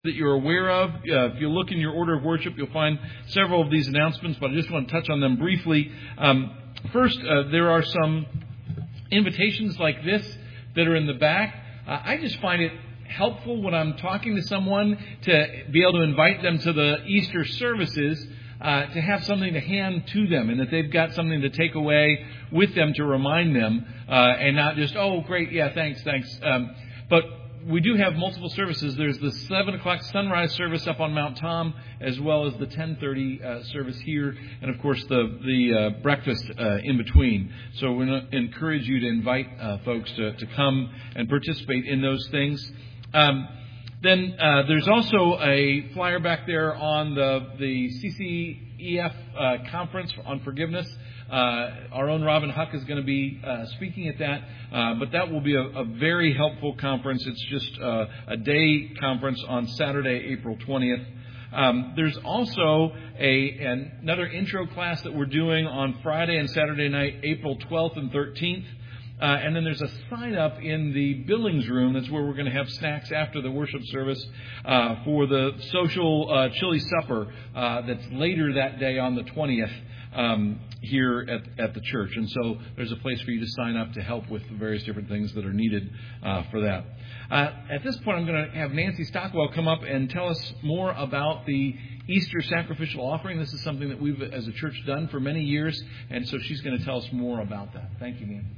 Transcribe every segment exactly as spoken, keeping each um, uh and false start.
that you're aware of. Uh, if you look in your order of worship, you'll find several of these announcements, but I just want to touch on them briefly. Um, first, uh, there are some invitations like this that are in the back. Uh, I just find it helpful when I'm talking to someone to be able to invite them to the Easter services, uh, to have something to hand to them, and that they've got something to take away with them to remind them, uh, and not just, oh, great, yeah, thanks, thanks. Um, but we do have multiple services. There's the seven o'clock sunrise service up on Mount Tom, as well as the ten thirty uh, service here, and, of course, the, the uh, breakfast uh, in between. So we encourage you to invite uh, folks to, to come and participate in those things. Um, then uh, there's also a flyer back there on the, the C C E F uh, conference on forgiveness. Uh, our own Robin Huck is going to be uh, speaking at that, uh, but that will be a, a very helpful conference. It's just uh, a day conference on Saturday, April twentieth. Um, there's also a another intro class that we're doing on Friday and Saturday night, April twelfth and thirteenth. Uh, and then there's a sign-up in the Billings room. That's where we're going to have snacks after the worship service uh, for the social uh, chili supper uh, that's later that day on the twentieth um, here at, at the church. And so there's a place for you to sign up to help with the various different things that are needed uh, for that. Uh, at this point, I'm going to have Nancy Stockwell come up and tell us more about the Easter sacrificial offering. This is something that we've, as a church, done for many years, and so she's going to tell us more about that. Thank you, Nancy.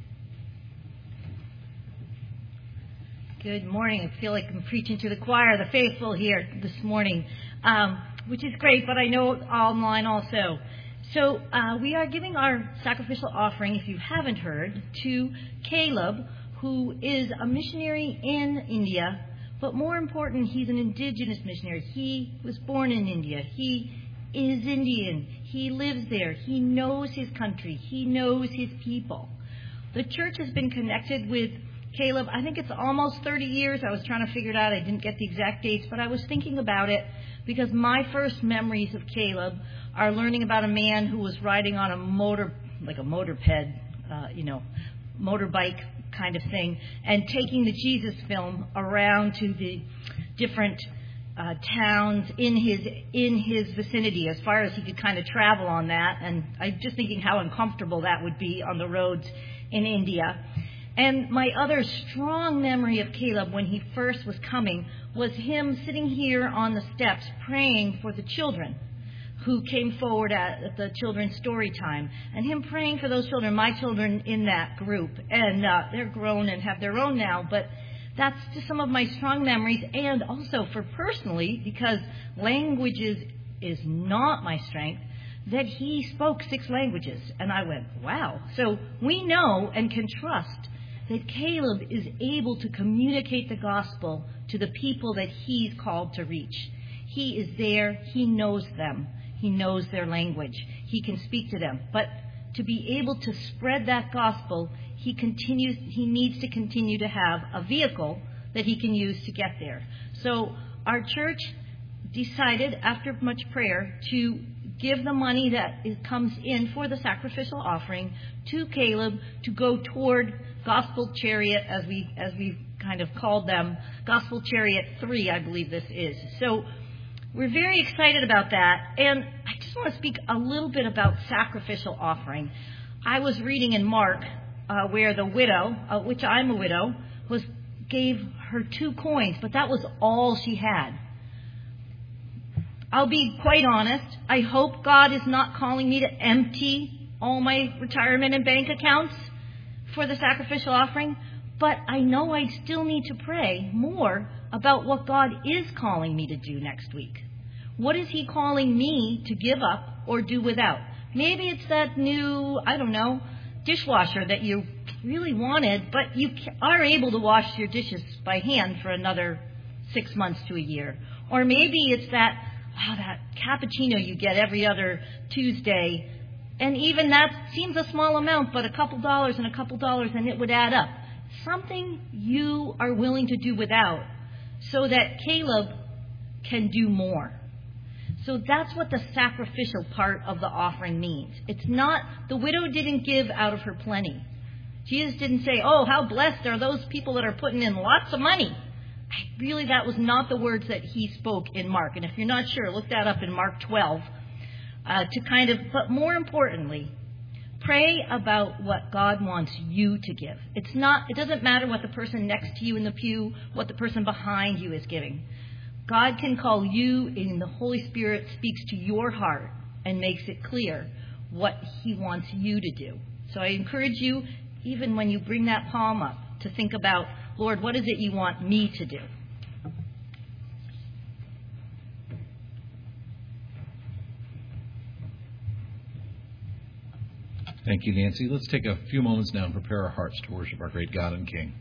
Good morning. I feel like I'm preaching to the choir, the faithful here this morning, um, which is great, but I know online also. So uh, we are giving our sacrificial offering, if you haven't heard, to Caleb, who is a missionary in India, but more important, he's an indigenous missionary. He was born in India. He is Indian. He lives there. He knows his country. He knows his people. The church has been connected with Caleb, I think it's almost thirty years. I was trying to figure it out. I didn't get the exact dates, but I was thinking about it because my first memories of Caleb are learning about a man who was riding on a motor, like a moped, uh, you know, motorbike kind of thing, and taking the Jesus film around to the different uh, towns in his in his vicinity, as far as he could kind of travel on that. And I'm just thinking how uncomfortable that would be on the roads in India. And my other strong memory of Caleb when he first was coming was him sitting here on the steps praying for the children who came forward at the children's story time, and him praying for those children, my children in that group. And uh, they're grown and have their own now, but that's just some of my strong memories. And also for personally, because languages is not my strength, that he spoke six languages. And I went, wow. So we know and can trust that Caleb is able to communicate the gospel to the people that he's called to reach. He is there. He knows them. He knows their language. He can speak to them. But to be able to spread that gospel, he continues. He needs to continue to have a vehicle that he can use to get there. So our church decided, after much prayer, to give the money that is, comes in for the sacrificial offering to Caleb to go toward Gospel Chariot, as we as we kind of called them, Gospel Chariot three, I believe this is. So we're very excited about that. And I just want to speak a little bit about sacrificial offering. I was reading in Mark uh, where the widow, uh, which I'm a widow, was gave her two coins, but that was all she had. I'll be quite honest. I hope God is not calling me to empty all my retirement and bank accounts for the sacrificial offering, but I know I still need to pray more about what God is calling me to do next week. What is He calling me to give up or do without? Maybe it's that new, I don't know, dishwasher that you really wanted, but you are able to wash your dishes by hand for another six months to a year. Or maybe it's that, wow, that cappuccino you get every other Tuesday. And even that seems a small amount, but a couple dollars and a couple dollars and it would add up. Something you are willing to do without so that Caleb can do more. So that's what the sacrificial part of the offering means. It's not, the widow didn't give out of her plenty. Jesus didn't say, oh, how blessed are those people that are putting in lots of money. really that was not the words that he spoke in Mark. And if you're not sure, look that up in Mark twelve. Uh, to kind of, but more importantly, pray about what God wants you to give. It's not, it doesn't matter what the person next to you in the pew, what the person behind you is giving. God can call you, and the Holy Spirit speaks to your heart and makes it clear what he wants you to do. So I encourage you, even when you bring that palm up, to think about, Lord, what is it you want me to do? Thank you, Nancy. Let's take a few moments now and prepare our hearts to worship our great God and King.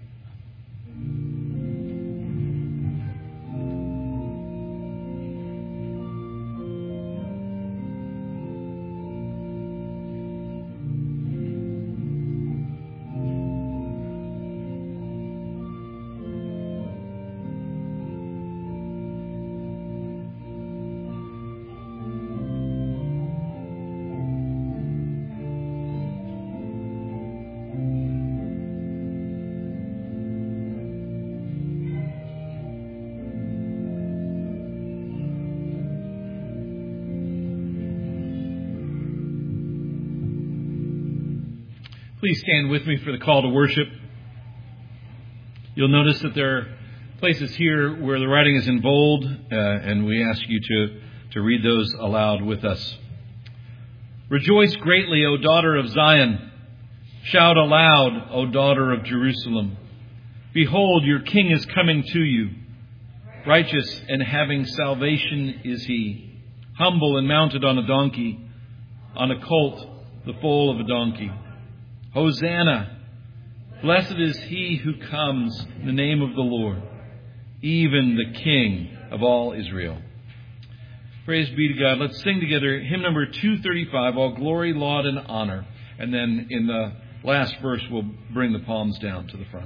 Please stand with me for the call to worship. You'll notice that there are places here where the writing is in bold, uh, and we ask you to, to read those aloud with us. Rejoice greatly, O daughter of Zion. Shout aloud, O daughter of Jerusalem. Behold, your king is coming to you. Righteous and having salvation is he. Humble and mounted on a donkey, on a colt, the foal of a donkey. Hosanna! Blessed is he who comes in the name of the Lord, even the King of all Israel. Praise be to God. Let's sing together hymn number two thirty-five, All Glory, Laud, and Honor. And then in the last verse, we'll bring the palms down to the front.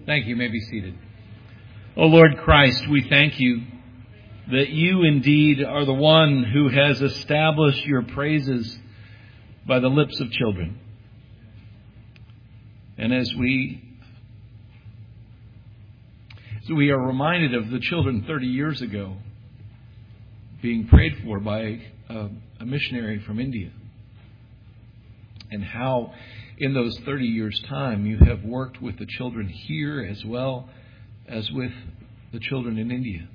Thank you. You may be seated. O Lord Christ, we thank you that you indeed are the one who has established your praises by the lips of children. And as we, as we are reminded of the children thirty years ago being prayed for by a, a missionary from India, and how in those thirty years' time you have worked with the children here as well as with the children in India.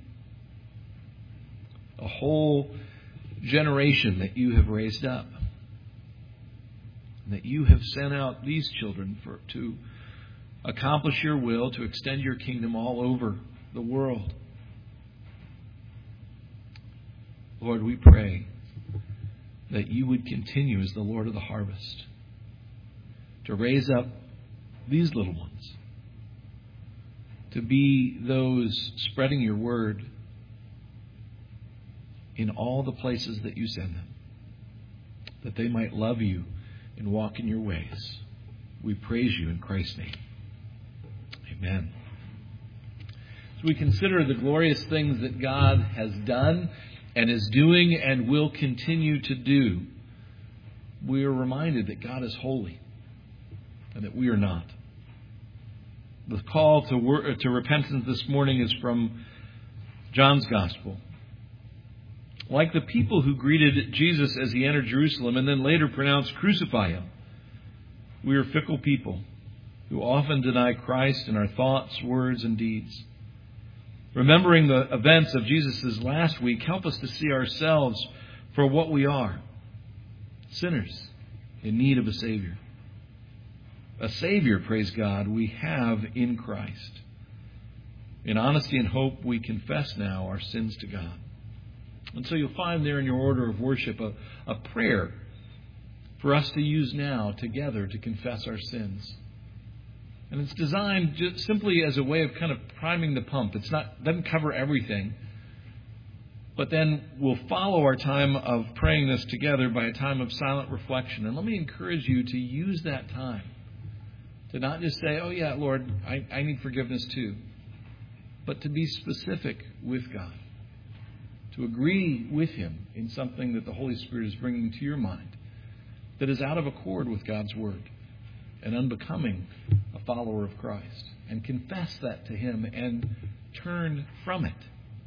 A whole generation that you have raised up. That you have sent out these children for, to accomplish your will, to extend your kingdom all over the world. Lord, we pray that you would continue as the Lord of the harvest to raise up these little ones, to be those spreading your word in all the places that you send them, that they might love you and walk in your ways. We praise you in Christ's name. Amen. As we consider the glorious things that God has done and is doing and will continue to do, we are reminded that God is holy and that we are not. The call to wor- to repentance this morning is from John's Gospel. Like the people who greeted Jesus as he entered Jerusalem and then later pronounced, "Crucify him," we are fickle people who often deny Christ in our thoughts, words, and deeds. Remembering the events of Jesus' last week, help us to see ourselves for what we are: sinners in need of a Savior. A Savior, praise God, we have in Christ. In honesty and hope, we confess now our sins to God. And so you'll find there in your order of worship a, a prayer for us to use now together to confess our sins. And it's designed just simply as a way of kind of priming the pump. It's not doesn't cover everything. But then we'll follow our time of praying this together by a time of silent reflection. And let me encourage you to use that time to not just say, "Oh yeah, Lord, I, I need forgiveness too," but to be specific with God. To agree with Him in something that the Holy Spirit is bringing to your mind that is out of accord with God's Word and unbecoming a follower of Christ. And confess that to Him and turn from it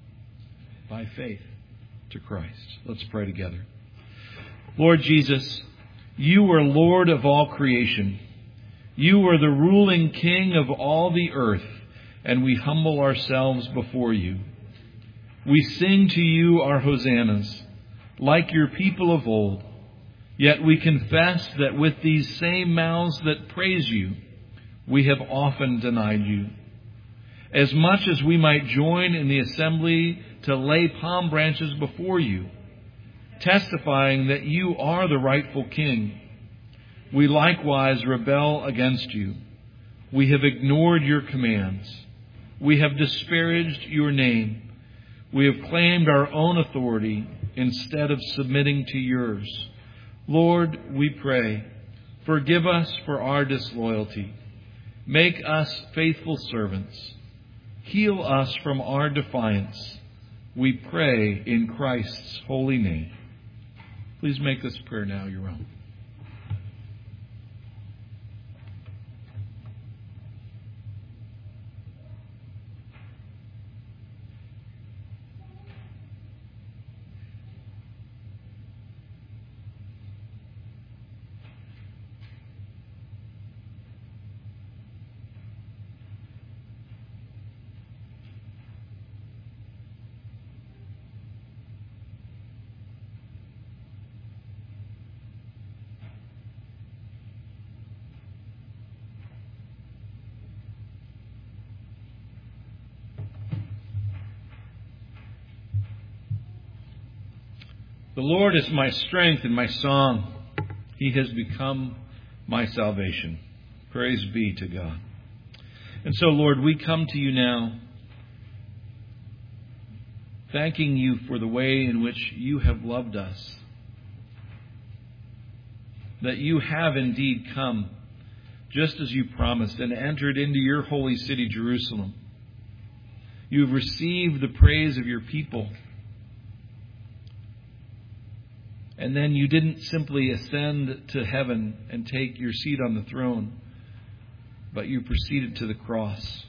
by faith to Christ. Let's pray together. Lord Jesus, you are Lord of all creation. You are the ruling King of all the earth, and we humble ourselves before you. We sing to you our hosannas, like your people of old. Yet we confess that with these same mouths that praise you, we have often denied you. As much as we might join in the assembly to lay palm branches before you, testifying that you are the rightful King, we likewise rebel against you. We have ignored your commands. We have disparaged your name. We have claimed our own authority instead of submitting to yours. Lord, we pray, forgive us for our disloyalty. Make us faithful servants. Heal us from our defiance. We pray in Christ's holy name. Please make this prayer now your own. The Lord is my strength and my song. He has become my salvation. Praise be to God. And so, Lord, we come to you now, thanking you for the way in which you have loved us. That you have indeed come just as you promised, and entered into your holy city, Jerusalem. You have received the praise of your people. And then you didn't simply ascend to heaven and take your seat on the throne, but you proceeded to the cross,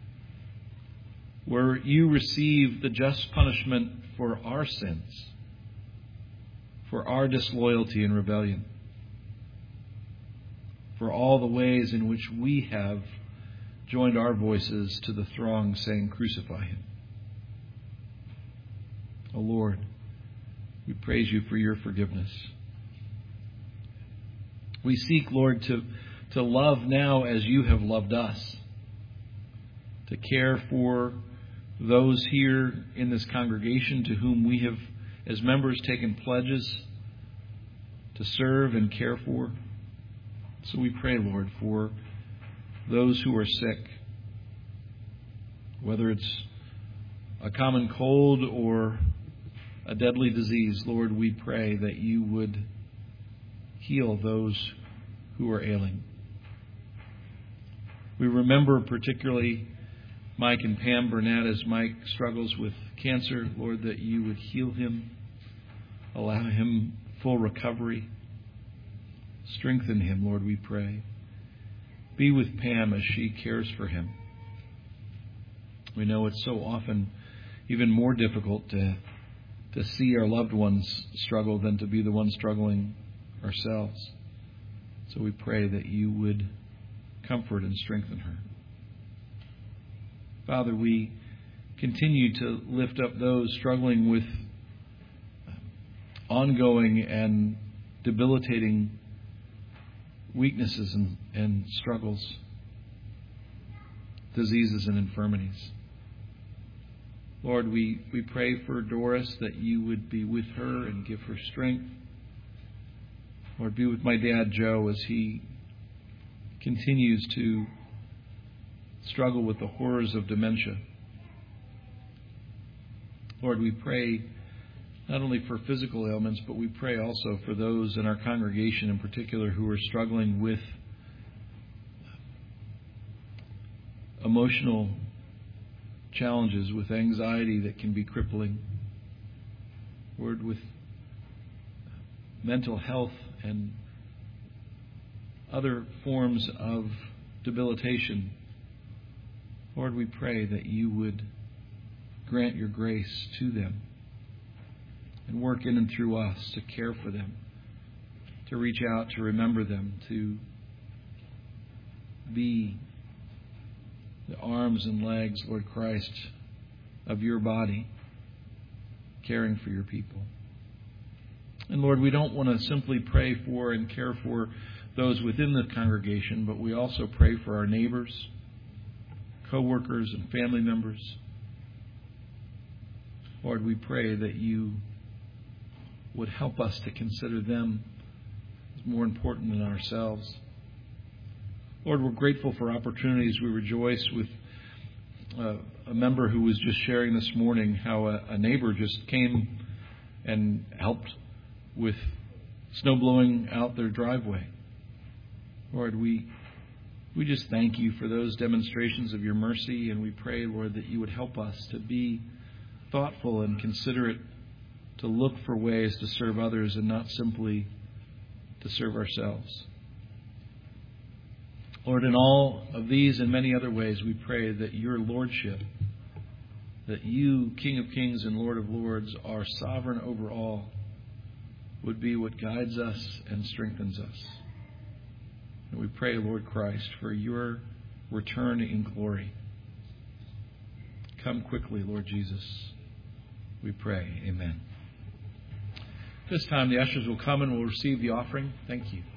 where you received the just punishment for our sins, for our disloyalty and rebellion, for all the ways in which we have joined our voices to the throng saying, "Crucify him." O Lord, we praise you for your forgiveness. We seek, Lord, to, to love now as you have loved us, to care for those here in this congregation to whom we have, as members, taken pledges to serve and care for. So we pray, Lord, for those who are sick, whether it's a common cold or a deadly disease. Lord, we pray that you would heal those who are ailing. We remember particularly Mike and Pam Burnett as Mike struggles with cancer. Lord, that you would heal him, allow him full recovery. Strengthen him, Lord, we pray. Be with Pam as she cares for him. We know it's so often even more difficult to, to see our loved ones struggle than to be the ones struggling ourselves. So we pray that you would comfort and strengthen her. Father, we continue to lift up those struggling with ongoing and debilitating weaknesses and, and struggles, diseases and infirmities. Lord, we, we pray for Doris that you would be with her and give her strength. Lord, be with my dad, Joe, as he continues to struggle with the horrors of dementia. Lord, we pray not only for physical ailments, but we pray also for those in our congregation in particular who are struggling with emotional challenges, with anxiety that can be crippling. Lord, with mental health and other forms of debilitation. Lord, we pray that you would grant your grace to them and work in and through us to care for them, to reach out, to remember them, to be the arms and legs, Lord Christ, of your body, caring for your people. And Lord, we don't want to simply pray for and care for those within the congregation, but we also pray for our neighbors, co-workers, and family members. Lord, we pray that you would help us to consider them as more important than ourselves. Lord, we're grateful for opportunities. We rejoice with uh, a member who was just sharing this morning how a, a neighbor just came and helped with snow blowing out their driveway. Lord, we we just thank you for those demonstrations of your mercy, and we pray, Lord, that you would help us to be thoughtful and considerate, to look for ways to serve others and not simply to serve ourselves. Lord, in all of these and many other ways, we pray that your lordship, that you, King of Kings and Lord of Lords, are sovereign over all, would be what guides us and strengthens us. And we pray, Lord Christ, for your return in glory. Come quickly, Lord Jesus. We pray. Amen. This time the ushers will come and will receive the offering. Thank you.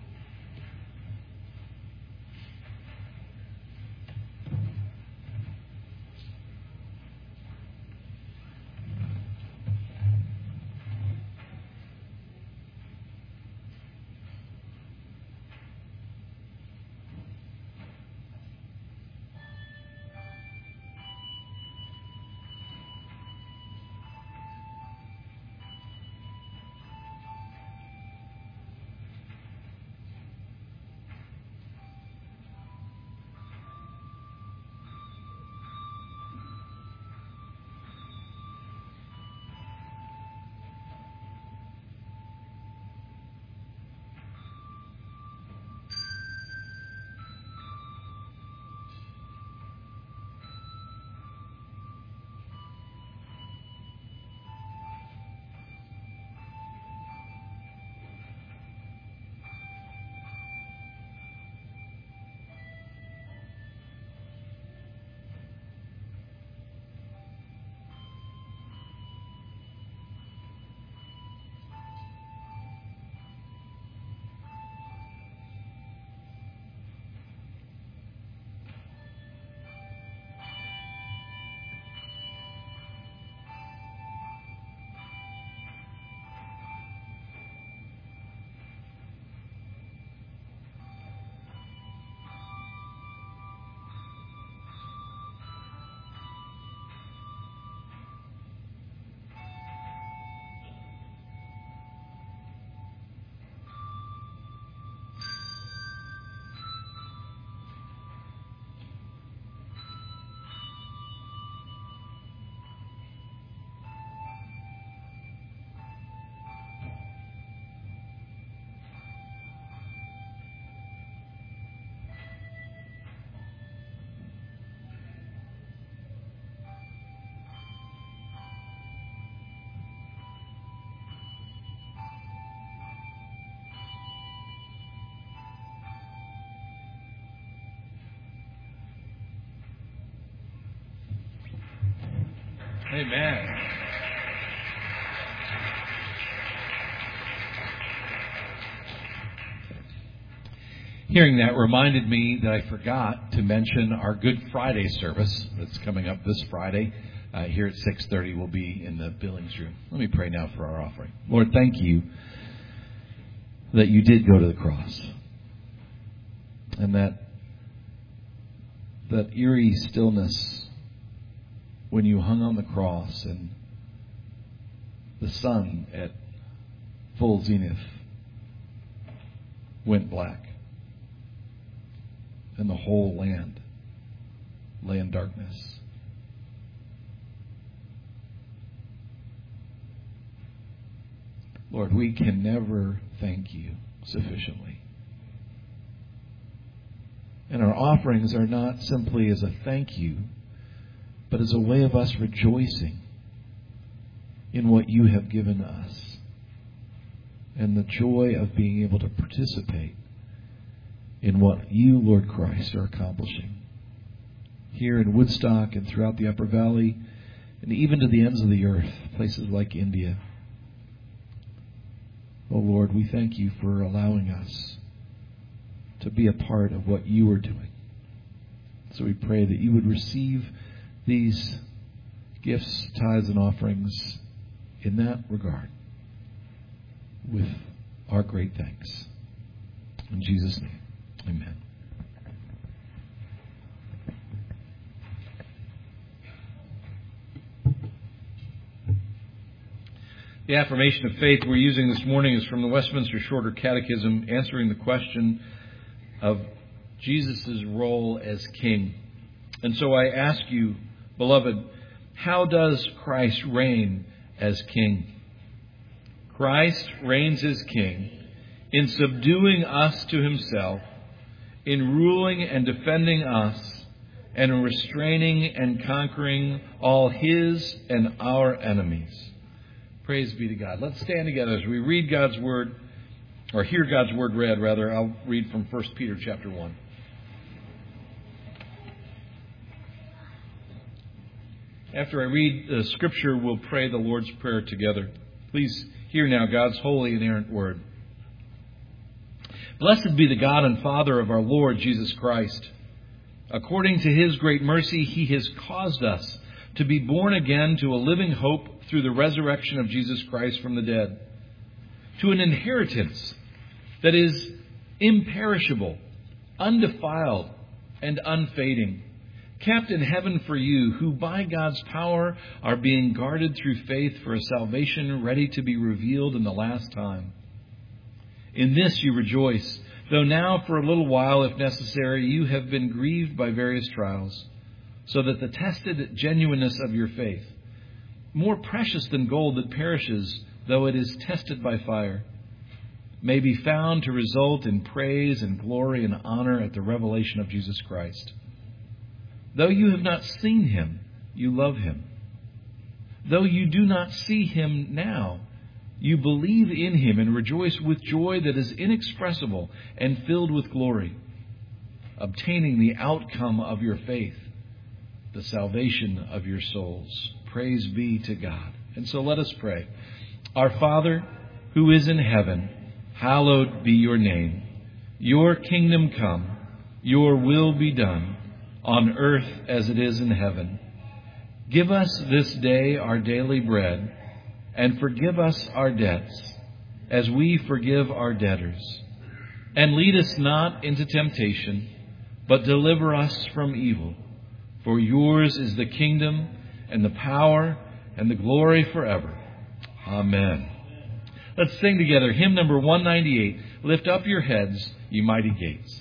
Amen. Hearing that reminded me that I forgot to mention our Good Friday service that's coming up this Friday. Uh, here at six thirty, we'll be in the Billings room. Let me pray now for our offering. Lord, thank you that you did go to the cross. And that that eerie stillness when you hung on the cross and the sun at full zenith went black. And the whole land lay in darkness. Lord, we can never thank you sufficiently. And our offerings are not simply as a thank you, but as a way of us rejoicing in what you have given us and the joy of being able to participate in what you, Lord Christ, are accomplishing here in Woodstock and throughout the Upper Valley and even to the ends of the earth, places like India. Oh, Lord, we thank you for allowing us to be a part of what you are doing. So we pray that you would receive these gifts, tithes, and offerings in that regard with our great thanks. In Jesus' name. Amen. The affirmation of faith we're using this morning is from the Westminster Shorter Catechism, answering the question of Jesus' role as King. And so I ask you, beloved, how does Christ reign as King? Christ reigns as King in subduing us to himself, in ruling and defending us, and in restraining and conquering all his and our enemies. Praise be to God. Let's stand together as we read God's Word, or hear God's Word read, rather. I'll read from First Peter chapter one. After I read the Scripture, we'll pray the Lord's Prayer together. Please hear now God's holy and inerrant Word. Blessed be the God and Father of our Lord Jesus Christ. According to his great mercy, he has caused us to be born again to a living hope through the resurrection of Jesus Christ from the dead, to an inheritance that is imperishable, undefiled, and unfading, kept in heaven for you, who by God's power are being guarded through faith for a salvation ready to be revealed in the last time. In this you rejoice, though now for a little while, if necessary, you have been grieved by various trials, so that the tested genuineness of your faith, more precious than gold that perishes, though it is tested by fire, may be found to result in praise and glory and honor at the revelation of Jesus Christ. Though you have not seen him, you love him. Though you do not see him now, you believe in him and rejoice with joy that is inexpressible and filled with glory, obtaining the outcome of your faith, the salvation of your souls. Praise be to God. And so let us pray. Our Father, who is in heaven, hallowed be your name. Your kingdom come, your will be done, on earth as it is in heaven. Give us this day our daily bread, and forgive us our debts, as we forgive our debtors. And lead us not into temptation, but deliver us from evil. For yours is the kingdom, and the power, and the glory forever. Amen. Let's sing together hymn number one ninety-eight, Lift Up Your Heads, Ye Mighty Gates.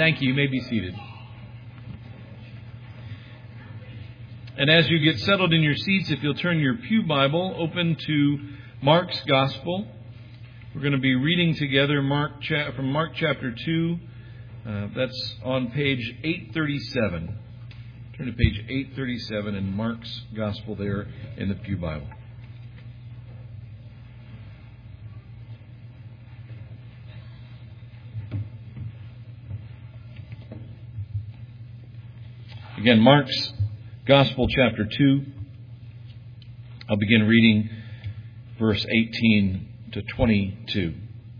Thank you. You may be seated. And as you get settled in your seats, if you'll turn your pew Bible open to Mark's Gospel. We're going to be reading together Mark cha- from Mark chapter two. Uh, that's on page eight thirty-seven. Turn to page eight thirty-seven in Mark's Gospel there in the pew Bible. Again, Mark's Gospel, chapter two. I'll begin reading verse eighteen to twenty-two.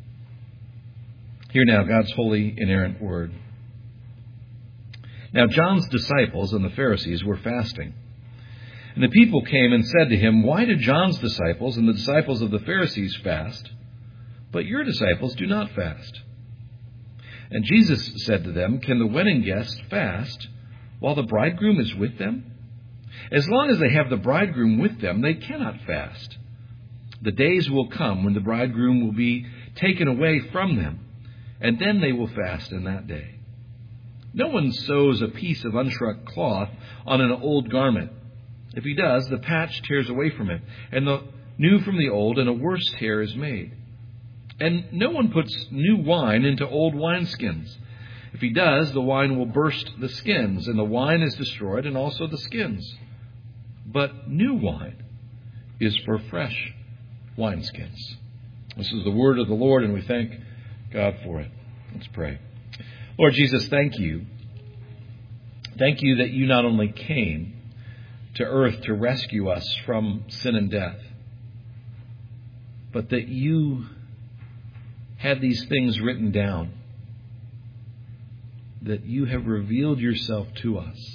Hear now God's holy, inerrant word. Now John's disciples and the Pharisees were fasting. And the people came and said to him, "Why do John's disciples and the disciples of the Pharisees fast, but your disciples do not fast?" And Jesus said to them, "Can the wedding guests fast while the bridegroom is with them? As long as they have the bridegroom with them, they cannot fast. The days will come when the bridegroom will be taken away from them, and then they will fast in that day. No one sews a piece of unshrunk cloth on an old garment. If he does, the patch tears away from it, and the new from the old, and a worse tear is made. And no one puts new wine into old wineskins. If he does, the wine will burst the skins, and the wine is destroyed, and also the skins. But new wine is for fresh wineskins." This is the word of the Lord, and we thank God for it. Let's pray. Lord Jesus, thank you. Thank you that you not only came to earth to rescue us from sin and death, but that you had these things written down, that you have revealed yourself to us,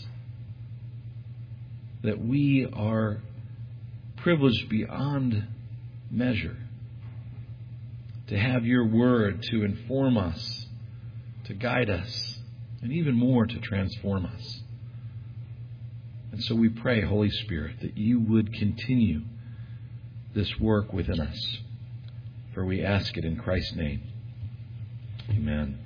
that we are privileged beyond measure to have your word to inform us, to guide us, and even more to transform us. And so we pray, Holy Spirit, that you would continue this work within us. For we ask it in Christ's name. Amen.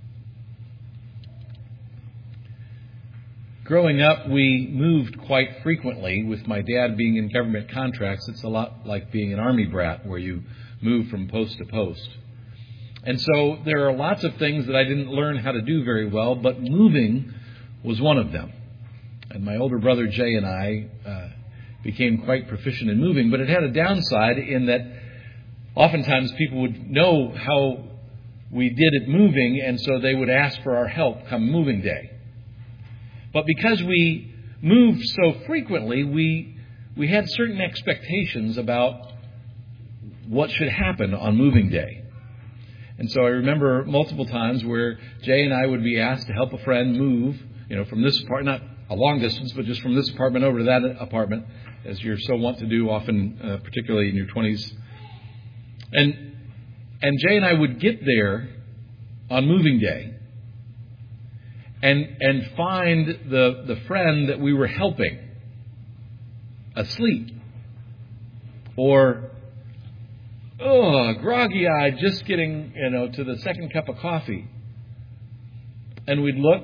Growing up, we moved quite frequently. With my dad being in government contracts, it's a lot like being an Army brat, where you move from post to post. And so there are lots of things that I didn't learn how to do very well, but moving was one of them. And my older brother Jay and I uh, became quite proficient in moving, but it had a downside in that oftentimes people would know how we did at moving, and so they would ask for our help come moving day. But because we moved so frequently, we we had certain expectations about what should happen on moving day. And so I remember multiple times where Jay and I would be asked to help a friend move, you know, from this apartment, not a long distance, but just from this apartment over to that apartment, as you're so wont to do often, uh, particularly in your twenties. And and Jay and I would get there on moving day and and find the the friend that we were helping asleep, or oh, groggy-eyed, just getting, you know, to the second cup of coffee. And we'd look.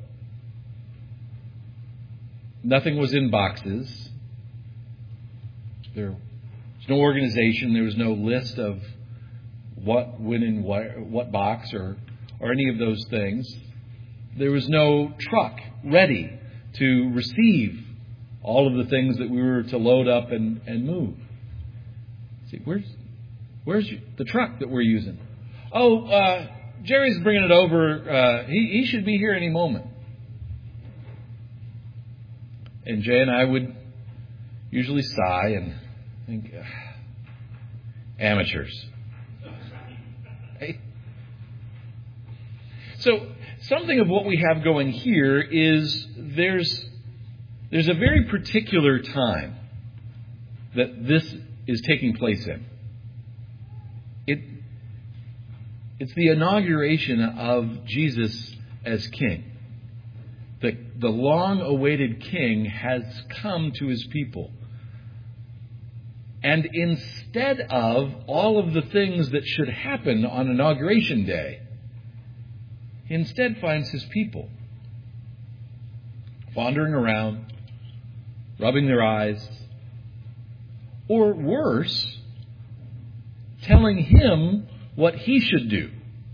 Nothing was in boxes. There was no organization. There was no list of what went in what, what box or, or any of those things. There was no truck ready to receive all of the things that we were to load up and, and move. See, where's where's the truck that we're using? Oh, uh, Jerry's bringing it over. Uh, he, he should be here any moment. And Jay and I would usually sigh and think, amateurs. Hey. So something of what we have going here is there's there's a very particular time that this is taking place in. It it's the inauguration of Jesus as King. The, the long-awaited King has come to his people. And instead of all of the things that should happen on Inauguration Day, he instead finds his people wandering around, rubbing their eyes, or worse, telling him what he should do,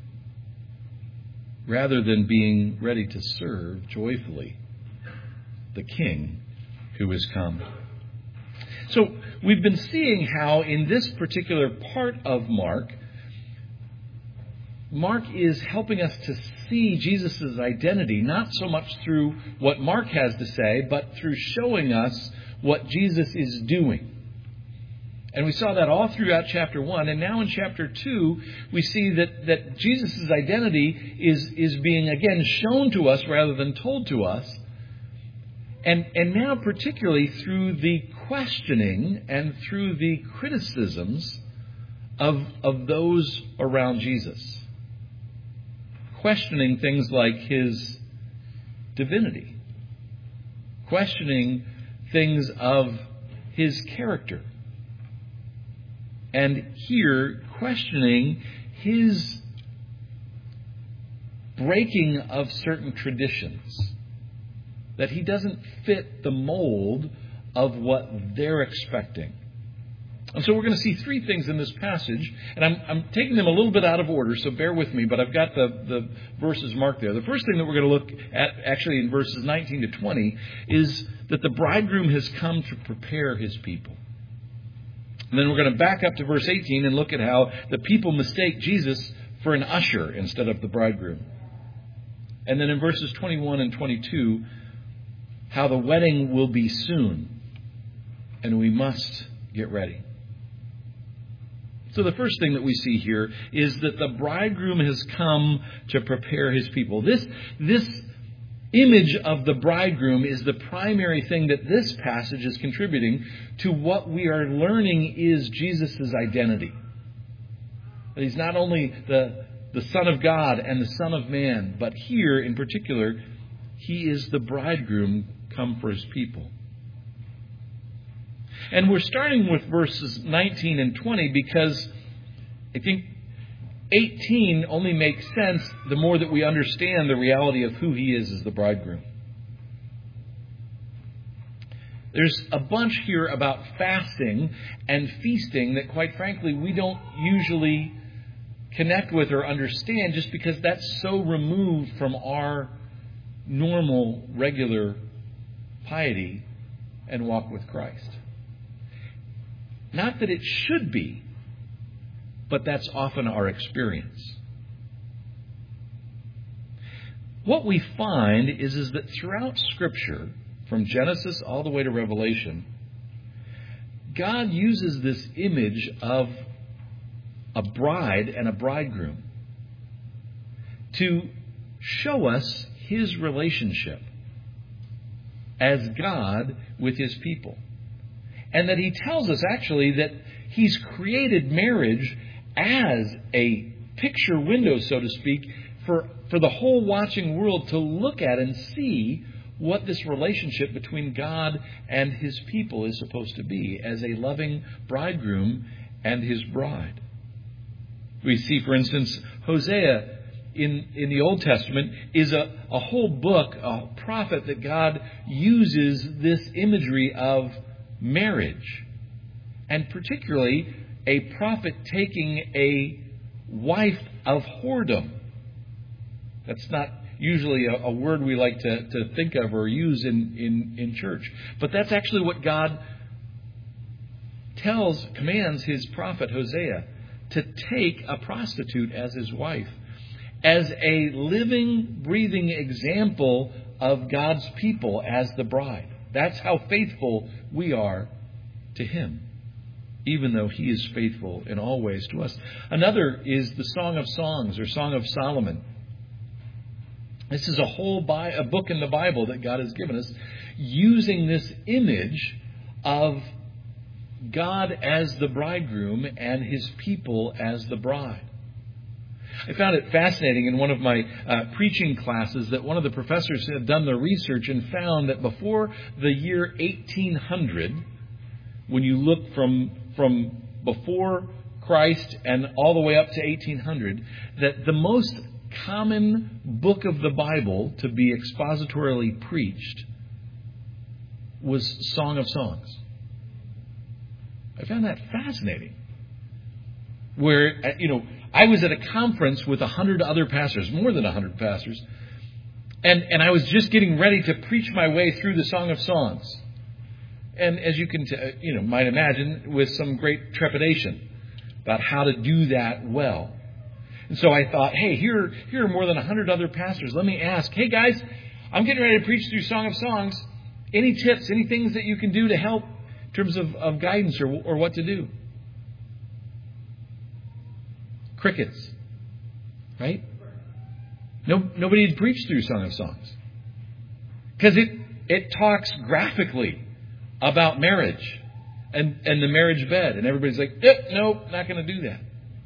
rather than being ready to serve joyfully the King who has come. So we've been seeing how in this particular part of Mark, Mark is helping us to see Jesus' identity, not so much through what Mark has to say, but through showing us what Jesus is doing. And we saw that all throughout chapter one. And now in chapter two, we see that, that Jesus' identity is, is being, again, shown to us rather than told to us. And, and now particularly through the questioning and through the criticisms of, of those around Jesus. Questioning things like his divinity. Questioning things of his character. And here, questioning his breaking of certain traditions. That he doesn't fit the mold of what they're expecting. And so we're going to see three things in this passage, and I'm, I'm taking them a little bit out of order, so bear with me, but I've got the, the verses marked there. The first thing that we're going to look at, actually in verses nineteen to twenty, is that the bridegroom has come to prepare his people. And then we're going to back up to verse eighteen and look at how the people mistake Jesus for an usher instead of the bridegroom. And then in verses twenty-one and twenty-two, how the wedding will be soon, and we must get ready. So the first thing that we see here is that the bridegroom has come to prepare his people. This, this image of the bridegroom is the primary thing that this passage is contributing to what we are learning is Jesus' identity. That he's not only the, the Son of God and the Son of Man, but here in particular, he is the bridegroom come for his people. And we're starting with verses nineteen and twenty because I think eighteen only makes sense the more that we understand the reality of who he is as the bridegroom. There's a bunch here about fasting and feasting that, quite frankly, we don't usually connect with or understand just because that's so removed from our normal, regular piety and walk with Christ. Not that it should be, but that's often our experience. What we find is, is that throughout Scripture, from Genesis all the way to Revelation, God uses this image of a bride and a bridegroom to show us his relationship as God with his people. And that he tells us actually that he's created marriage as a picture window, so to speak, for, for the whole watching world to look at and see what this relationship between God and his people is supposed to be as a loving bridegroom and his bride. We see, for instance, Hosea in, in the Old Testament is a, a whole book, a prophet that God uses this imagery of marriage, and particularly a prophet taking a wife of whoredom. That's not usually a, a word we like to, to think of or use in, in, in church. But that's actually what God tells, commands his prophet Hosea to take a prostitute as his wife, as a living, breathing example of God's people as the bride. That's how faithful we are to him, even though he is faithful in all ways to us. Another is the Song of Songs, or Song of Solomon. This is a whole bi- a book in the Bible that God has given us, using this image of God as the bridegroom and his people as the bride. I found it fascinating in one of my uh, preaching classes that one of the professors had done the research and found that before the year eighteen hundred, when you look from, from before Christ and all the way up to eighteen hundred, that the most common book of the Bible to be expositorily preached was Song of Songs. I found that fascinating. Where, you know, I was at a conference with a hundred other pastors, more than a hundred pastors, and, and I was just getting ready to preach my way through the Song of Songs. And as you can, t- you know, might imagine, with some great trepidation about how to do that well. And so I thought, hey, here, here are more than a hundred other pastors. Let me ask, hey guys, I'm getting ready to preach through Song of Songs. Any tips, any things that you can do to help in terms of, of guidance or, or what to do? Crickets. Right? No, nobody had preached through Song of Songs. Because it, it talks graphically about marriage and, and the marriage bed. And everybody's like, eh, no, not going to do that.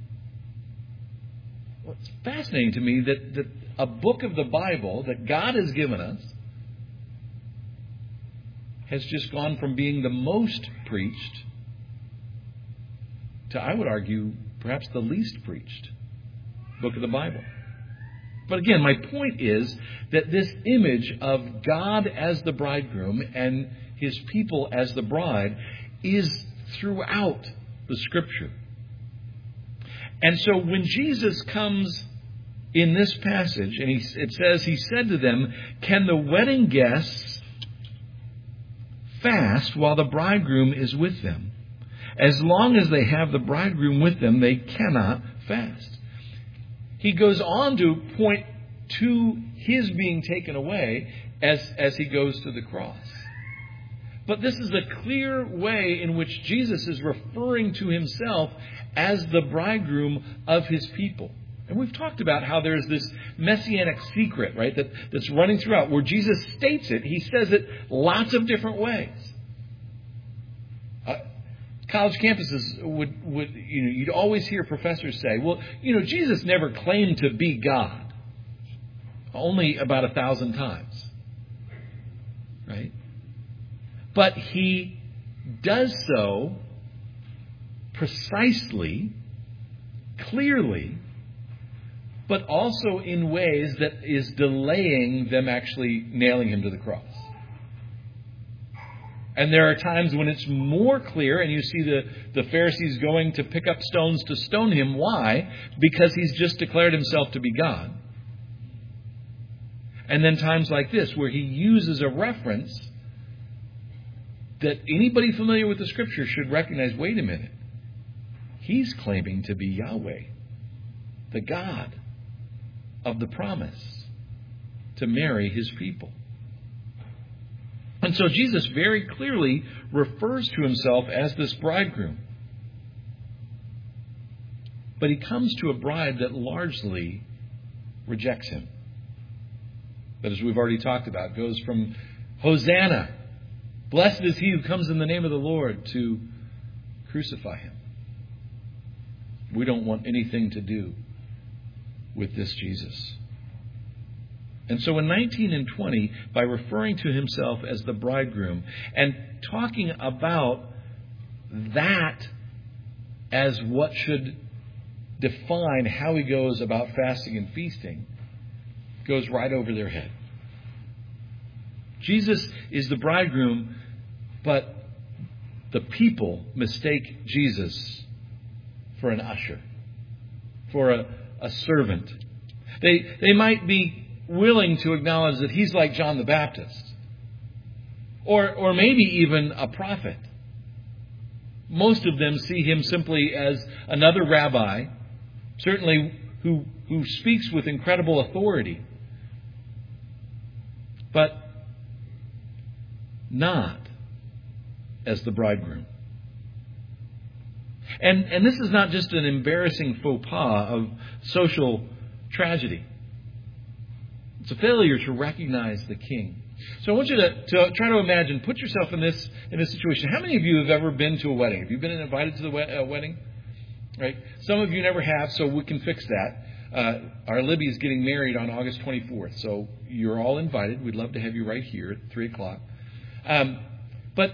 Well, it's fascinating to me that, that a book of the Bible that God has given us has just gone from being the most preached to, I would argue, perhaps the least preached book of the Bible. But again, my point is that this image of God as the bridegroom and His people as the bride is throughout the Scripture. And so when Jesus comes in this passage, and he, it says, He said to them, "Can the wedding guests fast while the bridegroom is with them? As long as they have the bridegroom with them, they cannot fast." He goes on to point to His being taken away as, as He goes to the cross. But this is a clear way in which Jesus is referring to Himself as the bridegroom of His people. And we've talked about how there's this messianic secret, right, that, that's running throughout, where Jesus states it. He says it lots of different ways. Uh, college campuses would, would, you know, you'd always hear professors say, well, you know, Jesus never claimed to be God. Only about a thousand times. Right? But He does so precisely, clearly, but also in ways that is delaying them actually nailing Him to the cross. And there are times when it's more clear, and you see the, the Pharisees going to pick up stones to stone Him. Why? Because He's just declared Himself to be God. And then times like this, where He uses a reference that anybody familiar with the Scripture should recognize, wait a minute, He's claiming to be Yahweh, the God of the promise to marry His people. And so Jesus very clearly refers to Himself as this bridegroom. But He comes to a bride that largely rejects Him. That, as we've already talked about, goes from Hosanna, blessed is he who comes in the name of the Lord, to crucify Him. We don't want anything to do with this Jesus. And so in nineteen and twenty, by referring to Himself as the bridegroom and talking about that as what should define how He goes about fasting and feasting, goes right over their head. Jesus is the bridegroom, but the people mistake Jesus for an usher, for a, a servant. They, they might be willing to acknowledge that He's like John the Baptist, or, or maybe even a prophet. Most of them see Him simply as another rabbi, certainly who, who speaks with incredible authority, but not as the bridegroom. And, and this is not just an embarrassing faux pas of social tragedy. It's a failure to recognize the King. So I want you to, to try to imagine, put yourself in this in this situation. How many of you have ever been to a wedding? Have you been invited to the we- uh, wedding? Right. Some of you never have, so we can fix that. Uh, our Libby is getting married on August twenty-fourth, so you're all invited. We'd love to have you right here at three o'clock. Um, but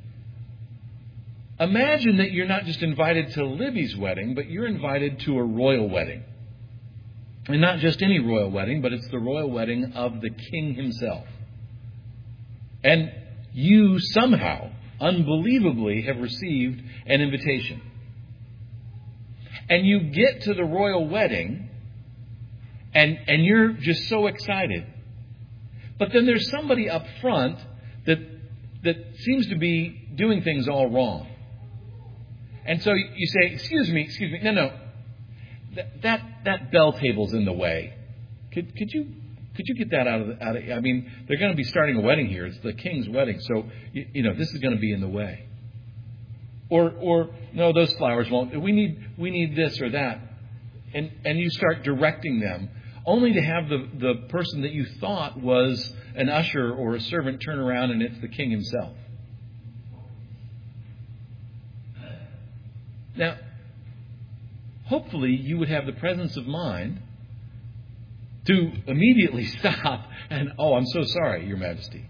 imagine that you're not just invited to Libby's wedding, but you're invited to a royal wedding. And not just any royal wedding, but it's the royal wedding of the king himself. And you somehow, unbelievably, have received an invitation. And you get to the royal wedding, and, and you're just so excited. But then there's somebody up front that that seems to be doing things all wrong. And so you say, excuse me, excuse me, no, no, that that, that bell table's in the way. Could could you could you get that out of the, out of? I mean, they're going to be starting a wedding here. It's the king's wedding, so you, you know this is going to be in the way. Or or no, those flowers won't. We need we need this or that, and and you start directing them, only to have the, the person that you thought was an usher or a servant turn around and it's the king himself. Now, hopefully you would have the presence of mind to immediately stop and, oh, I'm so sorry, Your Majesty.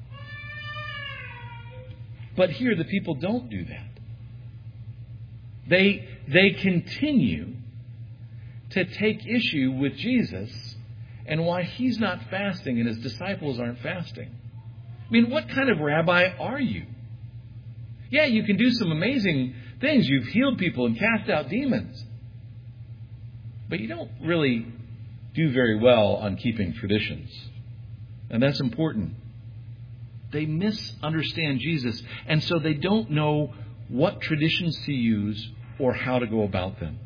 But here the people don't do that. They, they continue to take issue with Jesus and why he's not fasting and his disciples aren't fasting. I mean, what kind of rabbi are you? Yeah, you can do some amazing things. You've healed people and cast out demons. But you don't really do very well on keeping traditions. And that's important. They misunderstand Jesus, and so they don't know what traditions to use or how to go about them.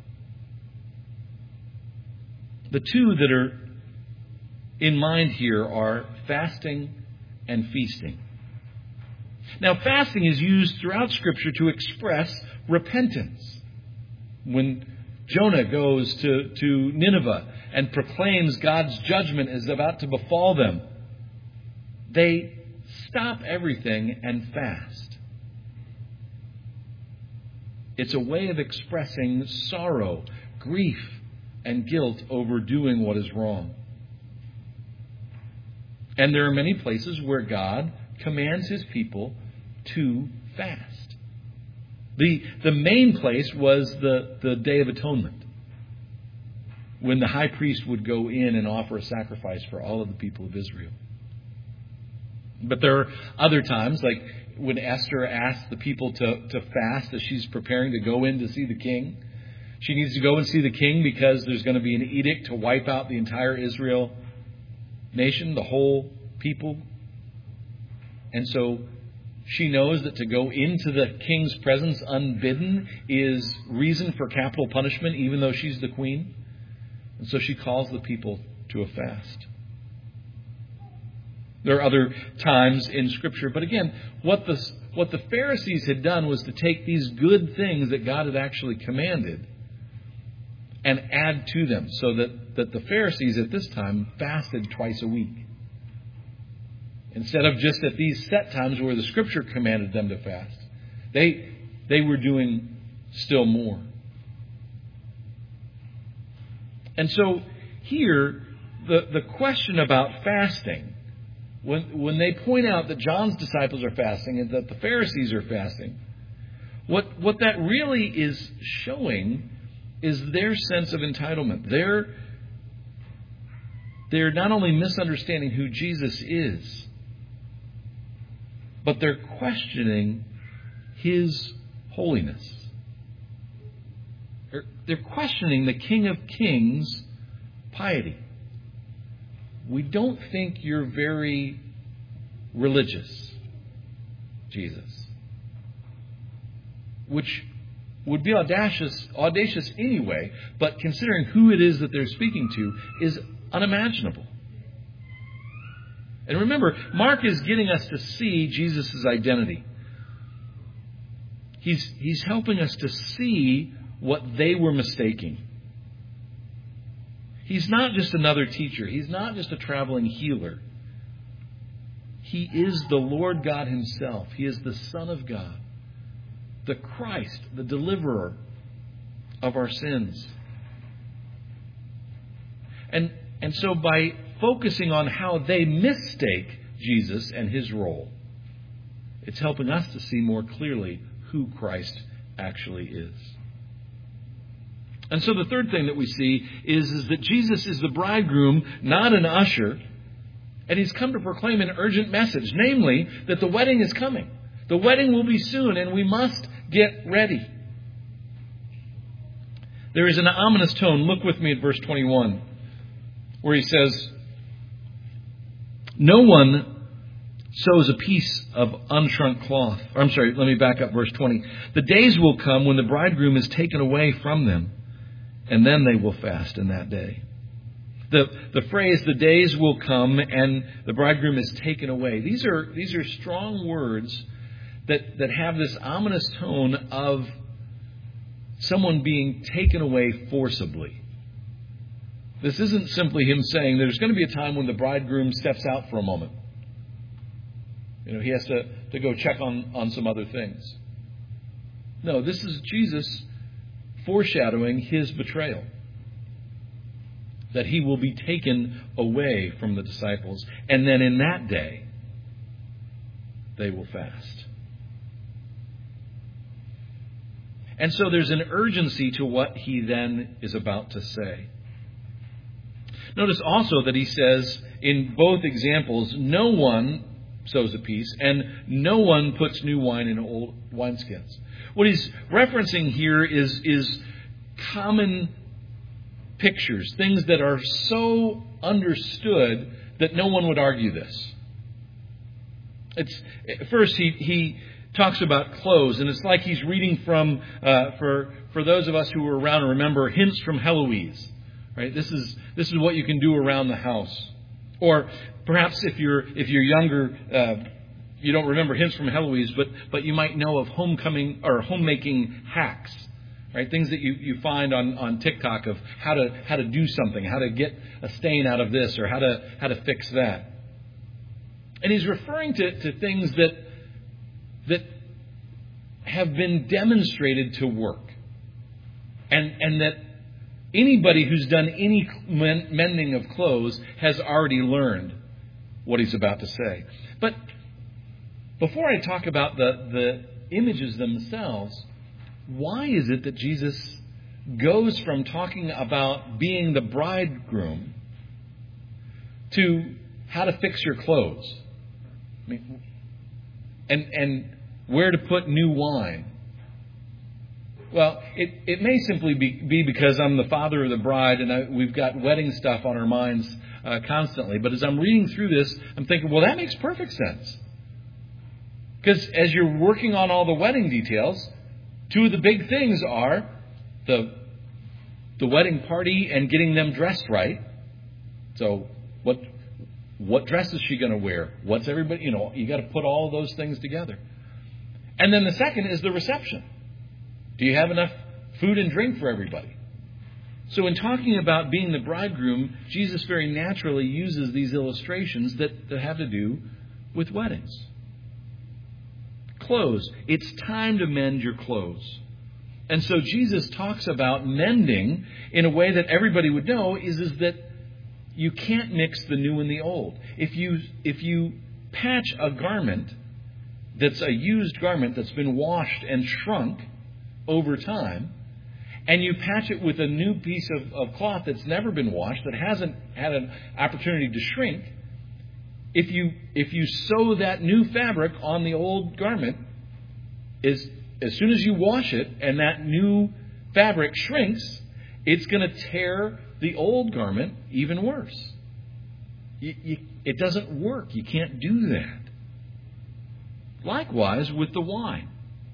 The two that are in mind here are fasting and feasting. Now, fasting is used throughout Scripture to express repentance. When Jonah goes to, to Nineveh and proclaims God's judgment is about to befall them, they stop everything and fast. It's a way of expressing sorrow, grief, and guilt over doing what is wrong. And there are many places where God commands his people to fast. The, the main place was the, the Day of Atonement, when the high priest would go in and offer a sacrifice for all of the people of Israel. But there are other times, like when Esther asked the people to, to fast as she's preparing to go in to see the king. She needs to go and see the king because there's going to be an edict to wipe out the entire Israel nation, the whole people. And so she knows that to go into the king's presence unbidden is reason for capital punishment, even though she's the queen. And so she calls the people to a fast. There are other times in Scripture, but again, what the, what the Pharisees had done was to take these good things that God had actually commanded and add to them, so that, that the Pharisees at this time fasted twice a week. Instead of just at these set times where the Scripture commanded them to fast, they, they were doing still more. And so here, the, the question about fasting, when, when they point out that John's disciples are fasting and that the Pharisees are fasting, what, what that really is showing is their sense of entitlement. They're, they're not only misunderstanding who Jesus is, but they're questioning his holiness. They're, they're questioning the King of Kings' piety. We don't think you're very religious, Jesus. Which would be audacious, audacious anyway, but considering who it is that they're speaking to, is unimaginable. And remember, Mark is getting us to see Jesus' identity. He's, he's helping us to see what they were mistaking. He's not just another teacher. He's not just a traveling healer. He is the Lord God himself. He is the Son of God, the Christ, the deliverer of our sins. And, and so by focusing on how they mistake Jesus and his role, it's helping us to see more clearly who Christ actually is. And so the third thing that we see is, is that Jesus is the bridegroom, not an usher. And he's come to proclaim an urgent message, namely that the wedding is coming. The wedding will be soon, and we must get ready. There is an ominous tone. Look with me at verse twenty-one, where he says, "No one sews a piece of unshrunk cloth." Or, I'm sorry, let me back up verse twenty. "The days will come when the bridegroom is taken away from them, and then they will fast in that day." The the phrase, "the days will come and the bridegroom is taken away." These are these are strong words that, that have this ominous tone of someone being taken away forcibly. This isn't simply him saying there's going to be a time when the bridegroom steps out for a moment. You know, he has to, to go check on, on some other things. No, this is Jesus foreshadowing his betrayal. That he will be taken away from the disciples. And then in that day, they will fast. And so there's an urgency to what he then is about to say. Notice also that he says in both examples, no one sews a piece and no one puts new wine in old wineskins. What he's referencing here is, is common pictures, things that are so understood that no one would argue this. It's first he he talks about clothes, and it's like he's reading from uh, for for those of us who were around and remember hints from Heloise, right? This is this is what you can do around the house, or perhaps if you're if you're younger, uh, you don't remember hints from Heloise, but but you might know of homecoming or homemaking hacks. Right, things that you, you find on, on TikTok of how to how to do something, how to get a stain out of this, or how to how to fix that. And he's referring to, to things that that have been demonstrated to work, and and that anybody who's done any mending of clothes has already learned what he's about to say. But before I talk about the the images themselves, why is it that Jesus goes from talking about being the bridegroom to how to fix your clothes? I mean, and and where to put new wine? Well, it, it may simply be, be because I'm the father of the bride and I, we've got wedding stuff on our minds uh, constantly. But as I'm reading through this, I'm thinking, well, that makes perfect sense. Because as you're working on all the wedding details, two of the big things are the the wedding party and getting them dressed right. So what what dress is she going to wear? What's everybody, you know, you got to put all of those things together. And then the second is the reception. Do you have enough food and drink for everybody? So in talking about being the bridegroom, Jesus very naturally uses these illustrations that, that have to do with weddings. Clothes. It's time to mend your clothes. And so Jesus talks about mending in a way that everybody would know is, is that you can't mix the new and the old. If you if you patch a garment that's a used garment that's been washed and shrunk over time, and you patch it with a new piece of, of cloth that's never been washed, that hasn't had an opportunity to shrink, If you if you sew that new fabric on the old garment, is as soon as you wash it and that new fabric shrinks, it's going to tear the old garment even worse. You, you, it doesn't work. You can't do that. Likewise with the wine.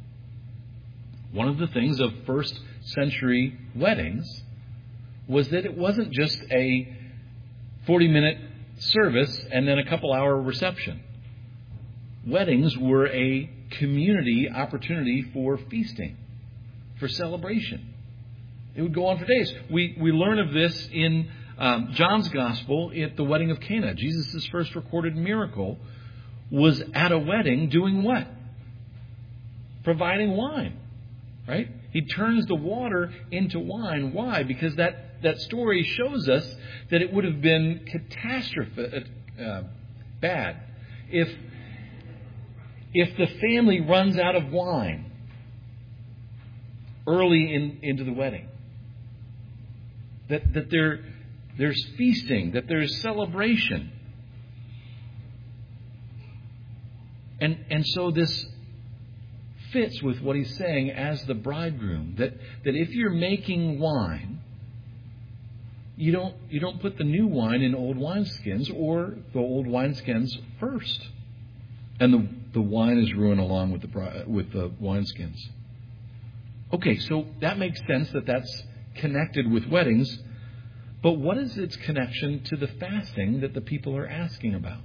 One of the things of first century weddings was that it wasn't just a forty-minute service and then a couple hour reception. Weddings were a community opportunity for feasting, for celebration. It would go on for days. We we learn of this in um, John's Gospel at the wedding of Cana. Jesus' first recorded miracle was at a wedding doing what? Providing wine. Right? He turns the water into wine. Why? Because that, that story shows us that it would have been catastrophic, uh, bad if if the family runs out of wine early in, into the wedding. that, that there, there's feasting, that there's celebration. And, and so this fits with what he's saying as the bridegroom, that, that if you're making wine, you don't, you don't put the new wine in old wineskins, or the old wineskins first. And the, the wine is ruined along with the, with the wineskins. Okay, so that makes sense that that's connected with weddings. But what is its connection to the fasting that the people are asking about?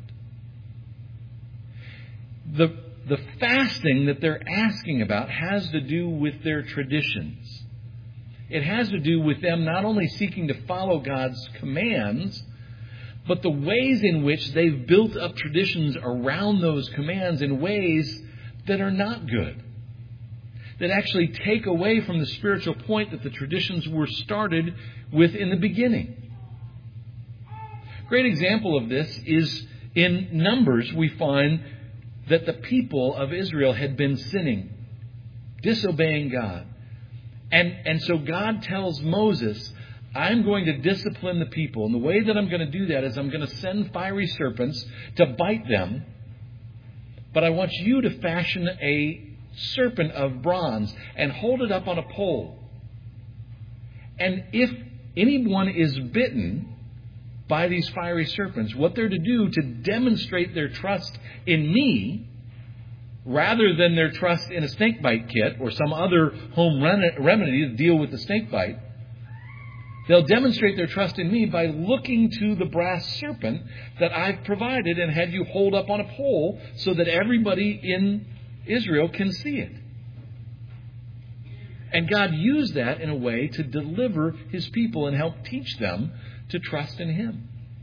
The, the fasting that they're asking about has to do with their traditions. It has to do with them not only seeking to follow God's commands, but the ways in which they've built up traditions around those commands in ways that are not good, that actually take away from the spiritual point that the traditions were started with in the beginning. A great example of this is in Numbers. We find that the people of Israel had been sinning, disobeying God. And, and so God tells Moses, I'm going to discipline the people. And the way that I'm going to do that is I'm going to send fiery serpents to bite them. But I want you to fashion a serpent of bronze and hold it up on a pole. And if anyone is bitten by these fiery serpents, what they're to do to demonstrate their trust in me, rather than their trust in a snake bite kit or some other home remedy to deal with the snake bite, they'll demonstrate their trust in me by looking to the brass serpent that I've provided and had you hold up on a pole so that everybody in Israel can see it. And God used that in a way to deliver His people and help teach them to trust in Him.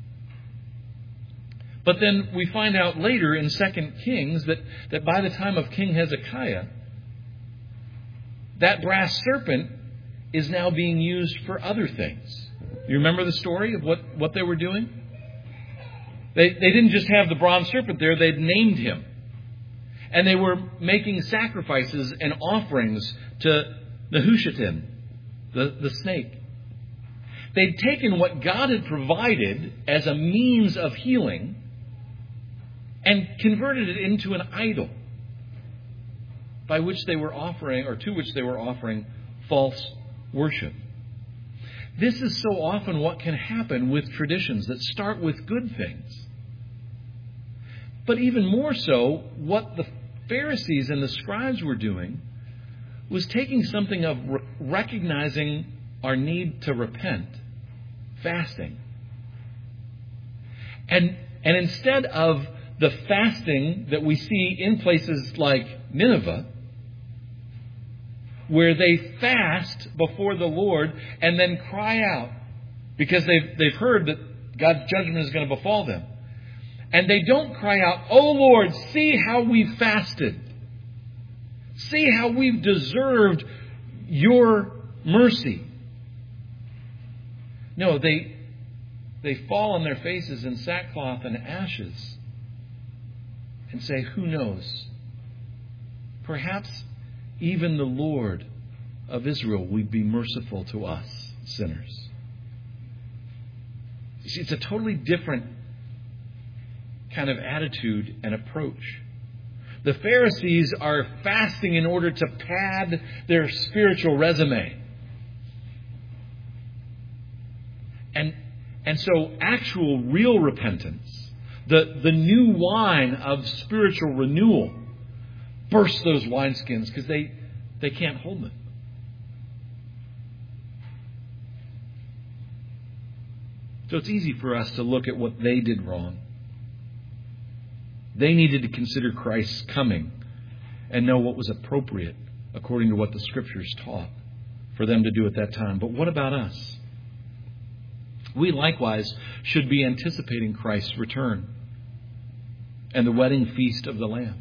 But then we find out later in Second Kings that, that by the time of King Hezekiah, that brass serpent is now being used for other things. You remember the story of what, what they were doing? They, they didn't just have the bronze serpent there, they'd named him. And they were making sacrifices and offerings to Nehushtan, the, the snake. They'd taken what God had provided as a means of healing and converted it into an idol by which they were offering, or to which they were offering, false worship. This is so often what can happen with traditions that start with good things. But even more so, what the Pharisees and the scribes were doing was taking something of re- recognizing our need to repent, fasting. And, and instead of the fasting that we see in places like Nineveh, where they fast before the Lord and then cry out because they've, they've heard that God's judgment is going to befall them. And they don't cry out, "Oh Lord, see how we've fasted. See how we've deserved your mercy." No, they, they fall on their faces in sackcloth and ashes and say, "Who knows? Perhaps even the Lord of Israel will be merciful to us, sinners." You see, it's a totally different kind of attitude and approach. The Pharisees are fasting in order to pad their spiritual resume. And, and so actual, real repentance, the, the new wine of spiritual renewal, burst those wineskins because they, they can't hold them. So it's easy for us to look at what they did wrong. They needed to consider Christ's coming and know what was appropriate according to what the Scriptures taught for them to do at that time. But what about us? We likewise should be anticipating Christ's return and the wedding feast of the Lamb.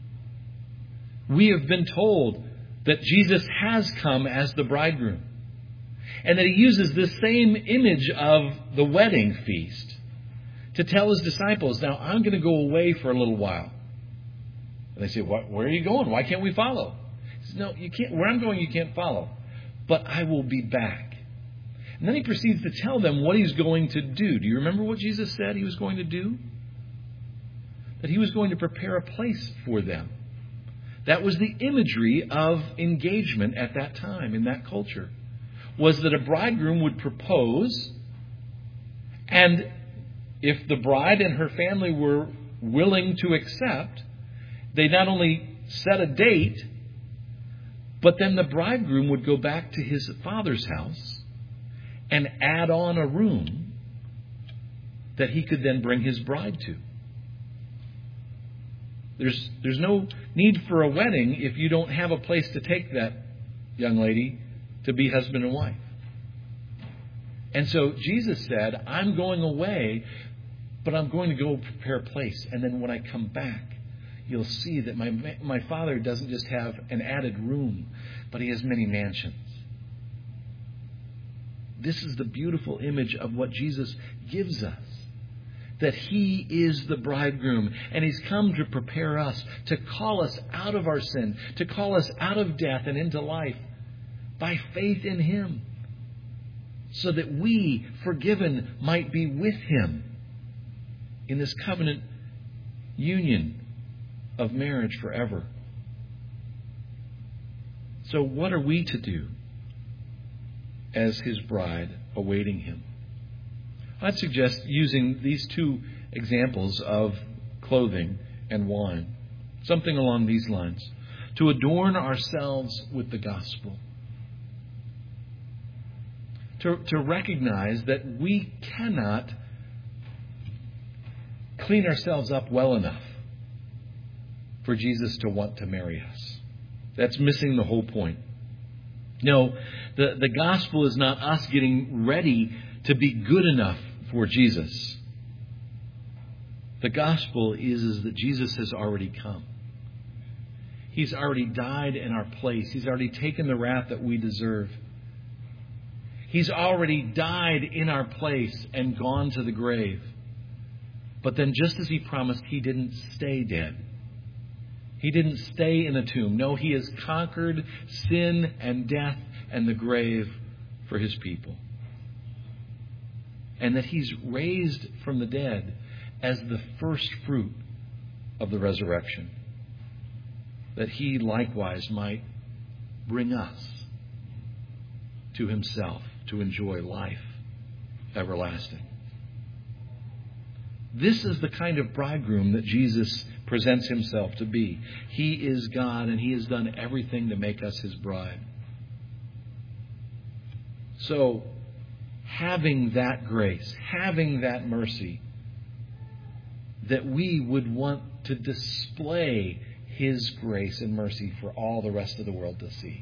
We have been told that Jesus has come as the bridegroom, and that He uses this same image of the wedding feast to tell His disciples, "Now I'm going to go away for a little while." And they say, "Where are you going? Why can't we follow?" He says, "No, you can't. Where I'm going, you can't follow. But I will be back. And then he proceeds to tell them what he's going to do. Do you remember what Jesus said he was going to do? That he was going to prepare a place for them. That was the imagery of engagement at that time in that culture. Was that a bridegroom would propose, and if the bride and her family were willing to accept, they not only set a date, but then the bridegroom would go back to his father's house and add on a room that he could then bring his bride to. There's there's no need for a wedding if you don't have a place to take that young lady to be husband and wife. And so Jesus said, I'm going away, but I'm going to go prepare a place. And then when I come back, you'll see that my my Father doesn't just have an added room, but he has many mansions. This is the beautiful image of what Jesus gives us. That he is the bridegroom, and he's come to prepare us, to call us out of our sin, to call us out of death and into life by faith in him, so that we, forgiven, might be with him in this covenant union of marriage forever. So what are we to do as his bride awaiting him? I'd suggest using these two examples of clothing and wine, something along these lines, to adorn ourselves with the gospel. To, to recognize that we cannot clean ourselves up well enough for Jesus to want to marry us. That's missing the whole point. No, the, the gospel is not us getting ready to be good enough for Jesus. The gospel is, is that Jesus has already come. He's already died in our place. He's already taken the wrath that we deserve. He's already died in our place and gone to the grave. But then just as he promised, he didn't stay dead. He didn't stay in a tomb. No, he has conquered sin and death and the grave for his people. And that he's raised from the dead as the first fruit of the resurrection. That he likewise might bring us to himself to enjoy life everlasting. This is the kind of bridegroom that Jesus presents himself to be. He is God, and he has done everything to make us his bride. So, having that grace, having that mercy, that we would want to display his grace and mercy for all the rest of the world to see.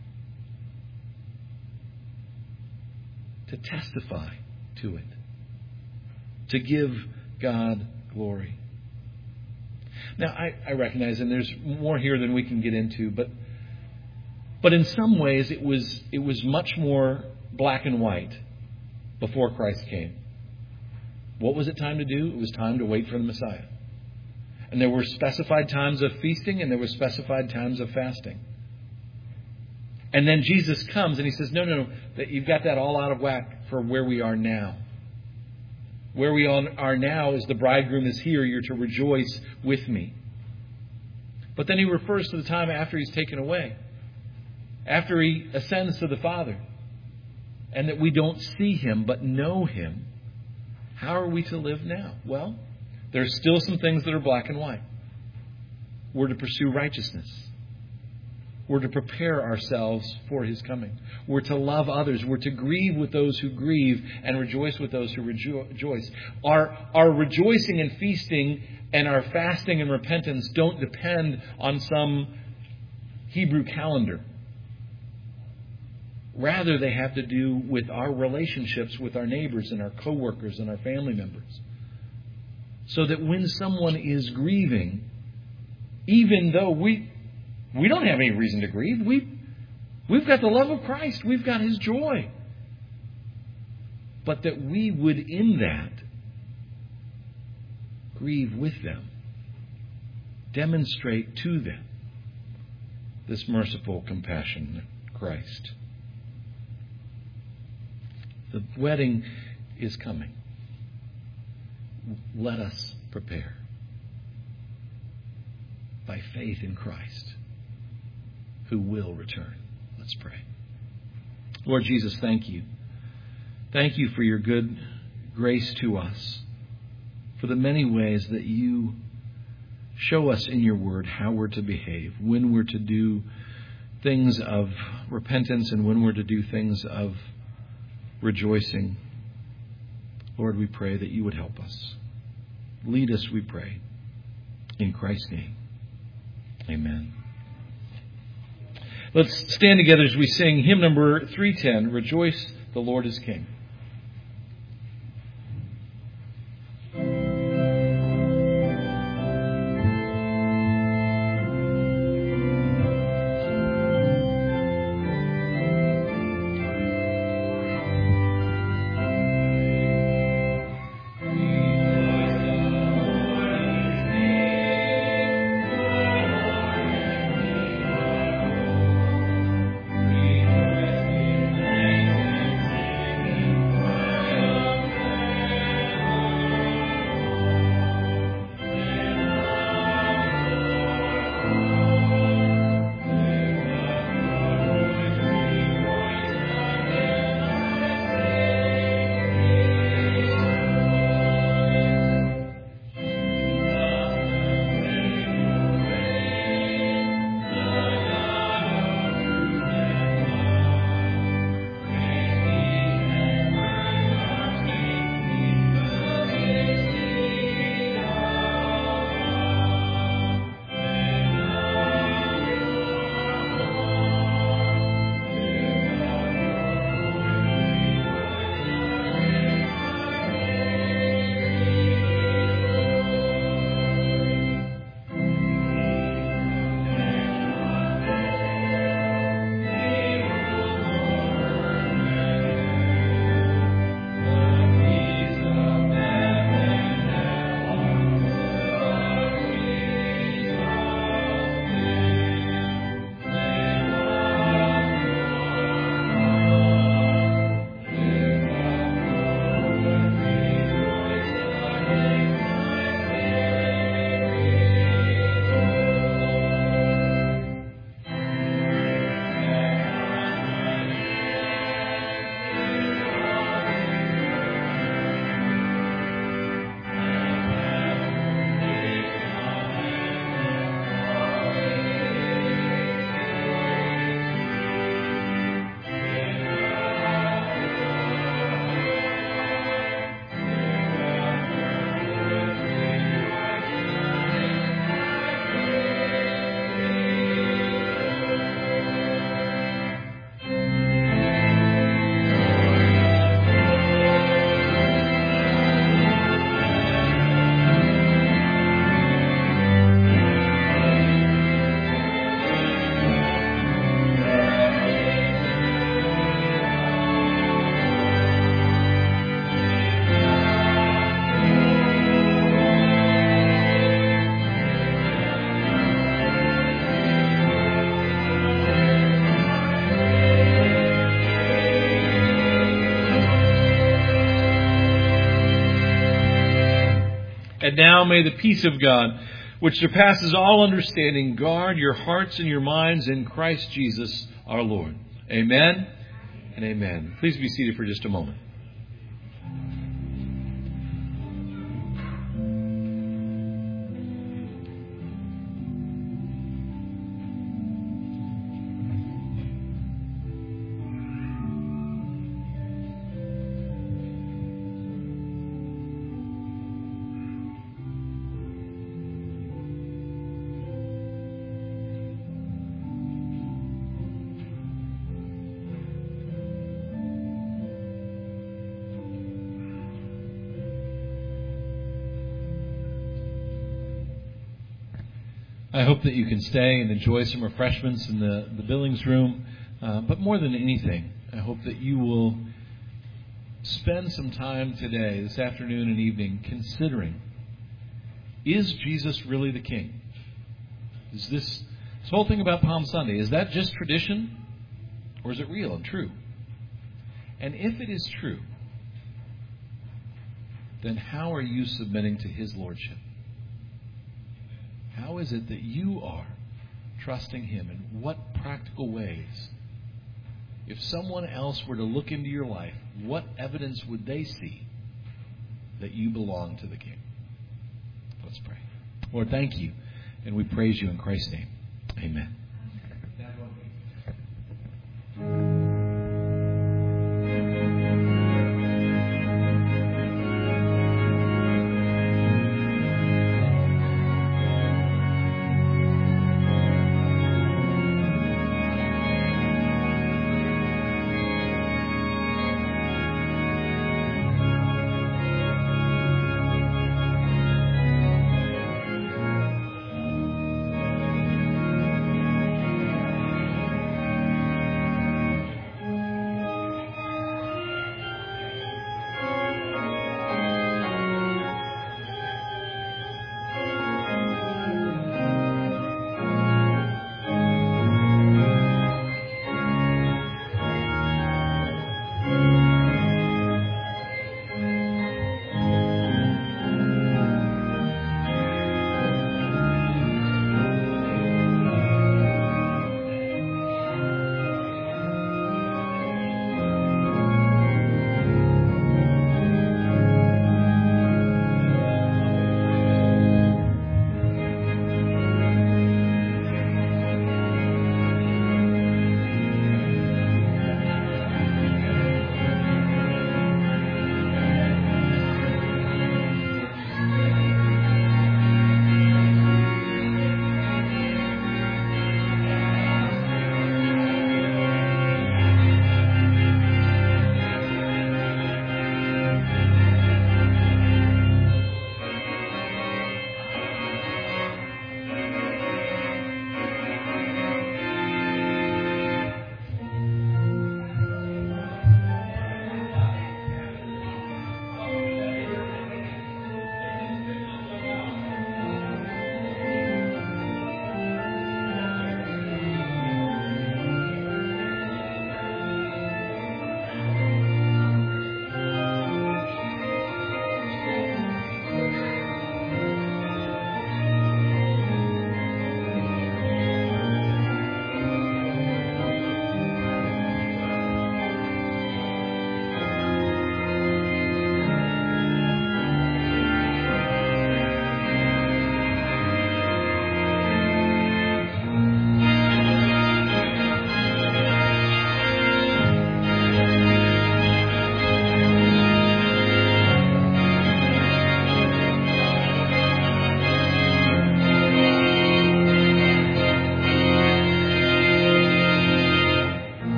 To testify to it. To give God glory. Now, I, I recognize, and there's more here than we can get into, but but in some ways it was it was much more black and white before Christ came. What was it time to do? It was time to wait for the Messiah. And there were specified times of feasting, and there were specified times of fasting. And then Jesus comes and he says, no, no, no, that you've got that all out of whack for where we are now. Where we are now is the bridegroom is here. You're to rejoice with me. But then he refers to the time after he's taken away. After he ascends to the Father. And that we don't see him but know him. How are we to live now? Well, there's still some things that are black and white. We're to pursue righteousness. We're to prepare ourselves for his coming. We're to love others. We're to grieve with those who grieve and rejoice with those who rejoice. Our, our rejoicing and feasting and our fasting and repentance don't depend on some Hebrew calendar. Rather, they have to do with our relationships with our neighbors and our co-workers and our family members. So that when someone is grieving, even though we... We don't have any reason to grieve. We've, we've got the love of Christ. We've got his joy. But that we would, in that, grieve with them. Demonstrate to them this merciful compassion of Christ. The wedding is coming. Let us prepare by faith in Christ, who will return. Let's pray. Lord Jesus, thank you. Thank you for your good grace to us, for the many ways that you show us in your word how we're to behave, when we're to do things of repentance and when we're to do things of rejoicing. Lord, we pray that you would help us. Lead us, we pray. In Christ's name, amen. Let's stand together as we sing hymn number three ten, Rejoice, the Lord is King. And now may the peace of God, which surpasses all understanding, guard your hearts and your minds in Christ Jesus our Lord. Amen and amen. Please be seated for just a moment. I hope that you can stay and enjoy some refreshments in the, the Billings room. Uh, but more than anything, I hope that you will spend some time today, this afternoon and evening, considering, is Jesus really the King? Is this, this whole thing about Palm Sunday, is that just tradition? Or is it real and true? And if it is true, then how are you submitting to His Lordship? How is it that you are trusting Him? In what practical ways? If someone else were to look into your life, what evidence would they see that you belong to the King? Let's pray. Lord, thank you, and we praise you in Christ's name. Amen.